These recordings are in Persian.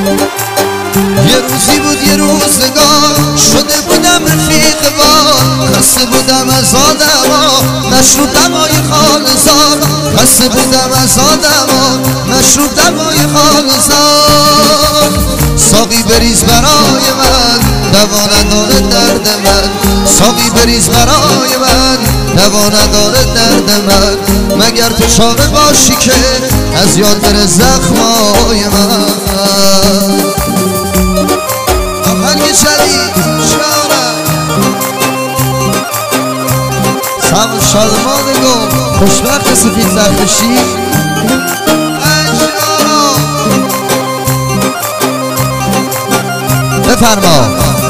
یه روزی بود یه روزگار شده بودم رفیق بار، خسته بودم از آدما مشروب دمای خالزار، خسته بودم از آدما مشروب دمای خالزار. ساقی بریز برای من دوا نداره درد من، ساقی بریز برای من دوا نداره درد من، مگر تو چاره باشی که از یاد بره زخمای من. آهنگ جدید شارم سم شادمان گم خوشبخت سفید زرخشی بفرما.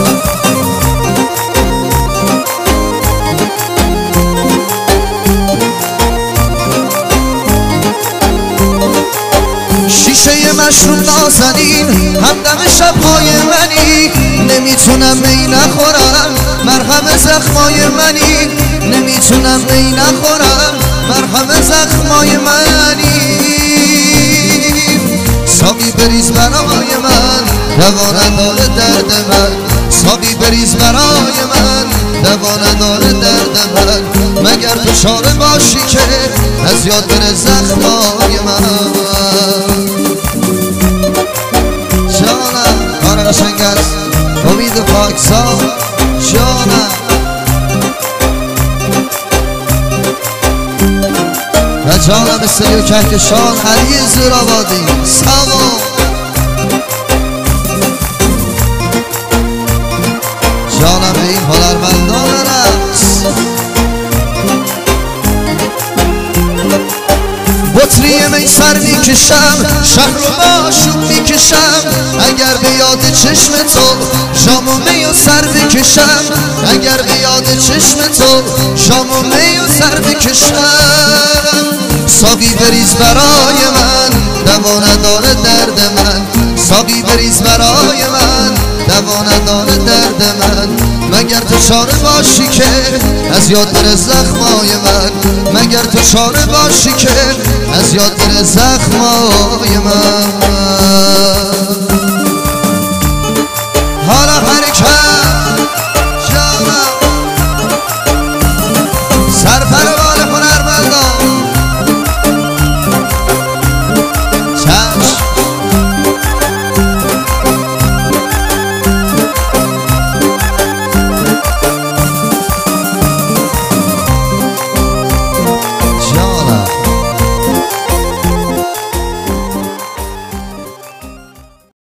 شیشه مشروب نازنین همدم شبهای منی، نمیتونم می نخورم مرهم زخمای منی، نمیتونم می نخورم مرهم زخمای منی. ساقی بریز برای من دوا نداره درد من، ساقی بریز برای من دوا نداره درد من، مگر تو چاره باشی که از یاد بره زخمای من. جانم کار قشنگ است امید پاکسان جانم و جانم استریو کهکشان علی زورآبادی سلام. جانم به این هنرمندان رقص بطری می سر میکشم شهر رو باشون میکشم، اگر به یاد چشم تو شام و می و سر بکشم، اگر به یاد چشم تو شام و می و سر بکشم. ساقی بریز برای من دوا نداره درد من، ساقی بریز برای من دوا نداره درد من، مگر تو چاره باشی که از یاد بره زخمای من، مگر تو چاره باشی که از یاد بره زخمای من.